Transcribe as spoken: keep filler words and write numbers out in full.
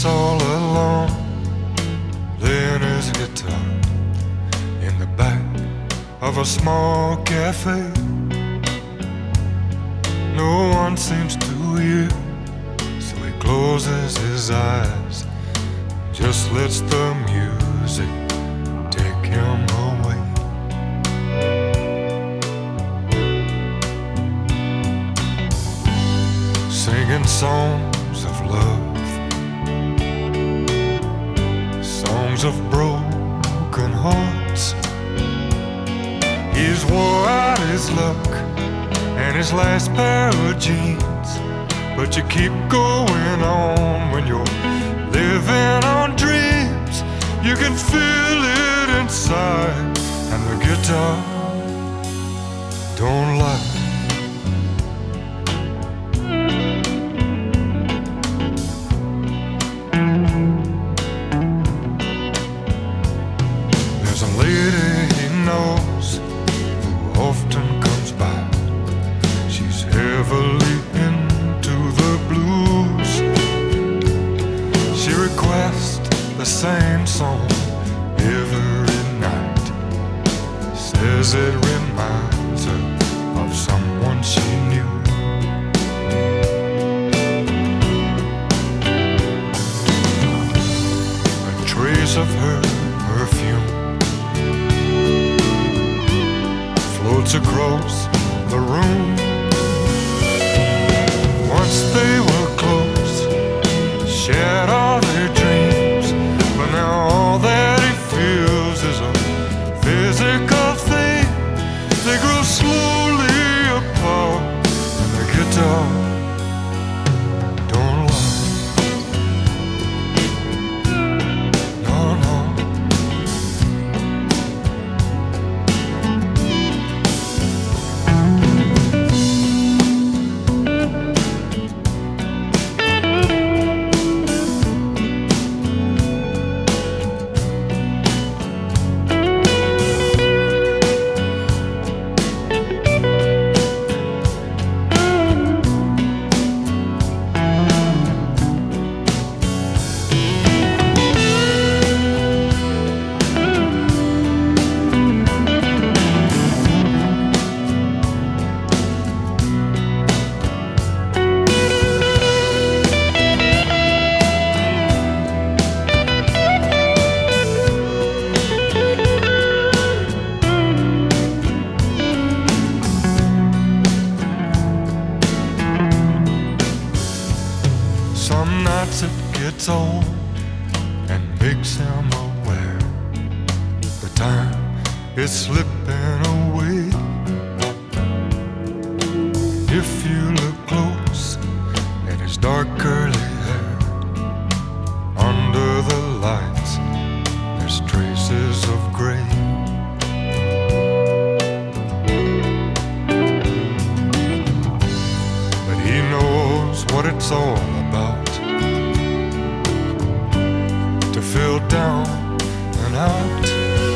sits all alone, playing his guitar in the back of a small cafe. No one seems to hear, so he closes his eyes, just lets the music take him away. Singing songs of love, songs of broken hearts. He's wore out his luck and his last pair of jeans, but you keep going on when you're living on dreams. You can feel it inside, and the guitar don't lie. There's a lady he knows who often comes by. She's heavily into the blues. She requests the same song every night. Says it reminds her of someone she knew. A trace of her perfume floats across the room. Once they were close, shared all their dreams, but now all that he feels is a physical thing. They grow slowly apart, and the guitar don't lie. No, no. Some nights it gets old and makes him aware the time is slipping away. If you look close at his dark curly hair, under the lights there's traces of gray. But he knows what it's all about, to feel down and out.